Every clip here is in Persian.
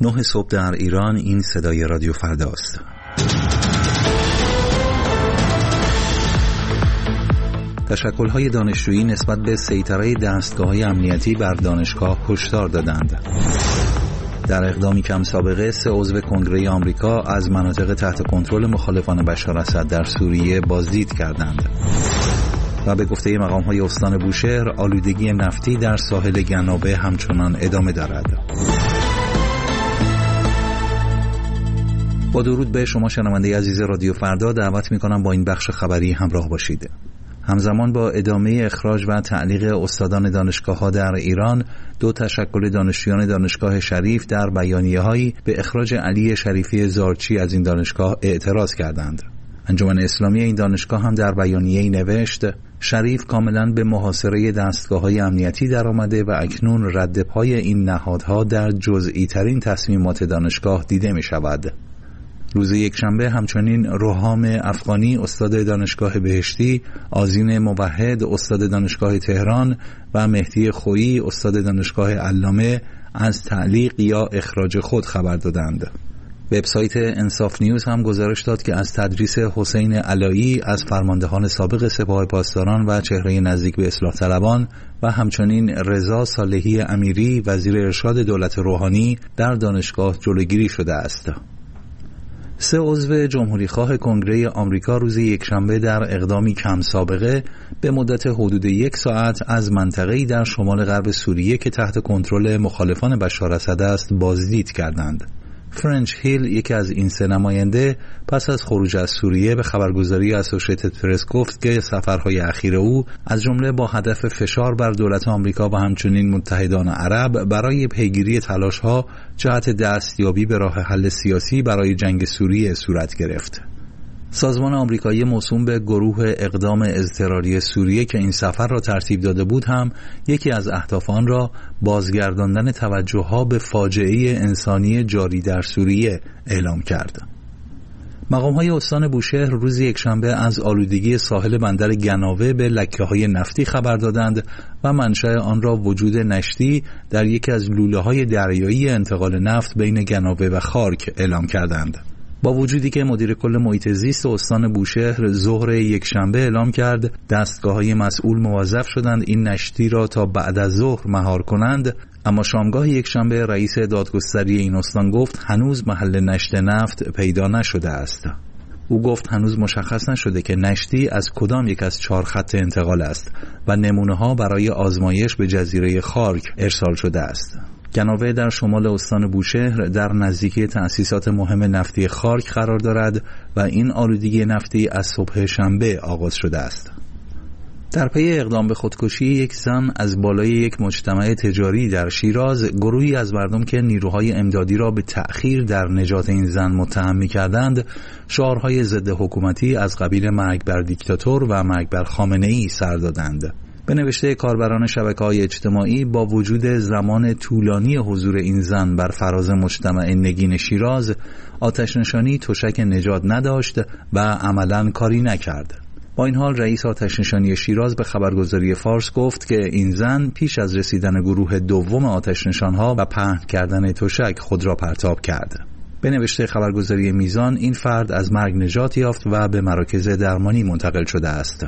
9 صبح در ایران. این صدای رادیو فردا است. تشکل‌های دانشجویی نسبت به سیطره دستگاه‌های امنیتی بر دانشگاه هشدار دادند. در اقدامی کم سابقه 3 عضو کنگره آمریکا از مناطق تحت کنترل مخالفان بشار اسد در سوریه بازدید کردند. و به گفته مقام‌های استان بوشهر، آلودگی نفتی در ساحل گنابه همچنان ادامه دارد. با درود به شما شنونده عزیز رادیو فردا، دعوت می‌کنم با این بخش خبری همراه باشید. همزمان با ادامه اخراج و تعلیق استادان دانشگاه‌ها در ایران، 2 تشکل دانشجویان دانشگاه شریف در بیانیه‌هایی به اخراج علی شریفی زارچی از این دانشگاه اعتراض کردند. انجمن اسلامی این دانشگاه هم در بیانیه‌ای نوشت: شریف کاملاً به محاصره دستگاه‌های امنیتی درآمده و اکنون رد پای این نهادها در جزئی ترین تصمیمات دانشگاه دیده می‌شود. روز یکشنبه همچنین روحام افغانی استاد دانشگاه بهشتی، آذین موحد استاد دانشگاه تهران و مهدی خویی استاد دانشگاه علامه از تعلیق یا اخراج خود خبر دادند. وبسایت انصاف نیوز هم گزارش داد که از تدریس حسین علایی از فرماندهان سابق سپاه پاسداران و چهره نزدیک به اصلاح طلبان و همچنین رضا صالحی امیری وزیر ارشاد دولت روحانی در دانشگاه جلوگیری شده است. 3 عضو جمهوریخواه کنگره آمریکا روز یکشنبه در اقدامی کم سابقه به مدت حدود 1 ساعت از منطقه‌ای در شمال غرب سوریه که تحت کنترل مخالفان بشار اسد است بازدید کردند. فرنچ هیل، یکی از این 3 نماینده، پس از خروج از سوریه به خبرگزاری اسوشیتد پرس گفت که سفرهای اخیر او از جمله با هدف فشار بر دولت آمریکا و همچنین متحدان عرب برای پیگیری تلاش‌ها جهت دستیابی به راه حل سیاسی برای جنگ سوریه صورت گرفت. سازمان آمریکایی موسوم به گروه اقدام اضطراری سوریه که این سفر را ترتیب داده بود هم یکی از اهداف آن را بازگرداندن توجه‌ها به فاجعه انسانی جاری در سوریه اعلام کرد. مقام‌های استان بوشهر روز یکشنبه از آلودگی ساحل بندر گناوه به لکه‌های نفتی خبر دادند و منشأ آن را وجود نشتی در یکی از لوله‌های دریایی انتقال نفت بین گناوه و خارک اعلام کردند. با وجودی که مدیر کل محیط زیست استان بوشهر ظهر یکشنبه اعلام کرد دستگاه‌های مسئول موظف شدند این نشتی را تا بعد از ظهر مهار کنند، اما شامگاه یکشنبه رئیس دادگستری این استان گفت هنوز محل نشت نفت پیدا نشده است. او گفت هنوز مشخص نشده که نشتی از کدام یک از 4 خط انتقال است و نمونه‌ها برای آزمایش به جزیره خارک ارسال شده است. گناوه در شمال استان بوشهر در نزدیکی تأسیسات مهم نفتی خارک قرار دارد و این آلودگی نفتی از صبح شنبه آغاز شده است. در پی اقدام به خودکشی یک زن از بالای یک مجتمع تجاری در شیراز، گروهی از مردم که نیروهای امدادی را به تأخیر در نجات این زن متهم می‌کردند، شعارهای ضد حکومتی از قبیل مرگ بر دیکتاتور و مرگ بر خامنه‌ای سر دادند. به نوشته کاربران شبکه‌های اجتماعی، با وجود زمان طولانی حضور این زن بر فراز مجتمع نگین شیراز، آتش نشانی تشک نجات نداشت و عملاً کاری نکرد. با این حال رئیس آتش نشانی شیراز به خبرگزاری فارس گفت که این زن پیش از رسیدن گروه دوم آتش نشانها و پهن کردن تشک خود را پرتاب کرد. به نوشته خبرگزاری میزان، این فرد از مرگ نجات یافت و به مراکز درمانی منتقل شده است.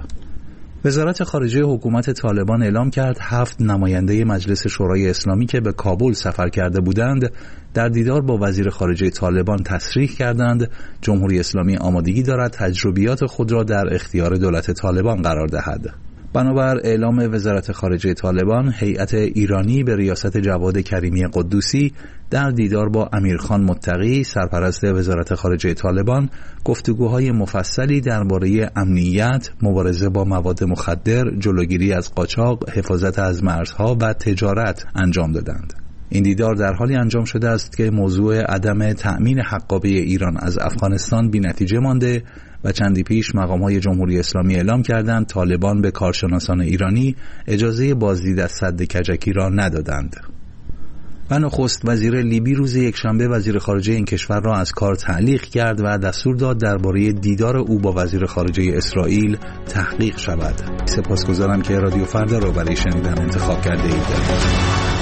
وزارت خارجه حکومت طالبان اعلام کرد 7 نماینده مجلس شورای اسلامی که به کابل سفر کرده بودند در دیدار با وزیر خارجه طالبان تصریح کردند جمهوری اسلامی آمادگی دارد تجربیات خود را در اختیار دولت طالبان قرار دهد. بنابر اعلام وزارت خارجه طالبان، هیئت ایرانی به ریاست جواد کریمی قدوسی در دیدار با امیرخان متقی سرپرست وزارت خارجه طالبان گفتگوهای مفصلی درباره امنیت، مبارزه با مواد مخدر، جلوگیری از قاچاق، حفاظت از مرزها و تجارت انجام دادند. این دیدار در حالی انجام شده است که موضوع عدم تأمین حقابه ایران از افغانستان بی نتیجه مانده و چندی پیش مقام‌های جمهوری اسلامی اعلام کردند طالبان به کارشناسان ایرانی اجازه بازدید از سد کجکی را ندادند. و نخست وزیر لیبی روز یکشنبه وزیر خارجه این کشور را از کار تعلیق کرد و دستور داد درباره دیدار او با وزیر خارجه اسرائیل تحقیق شود. سپاسگزارم که رادیو فردا را برای شنیدن انتخاب کرده اید.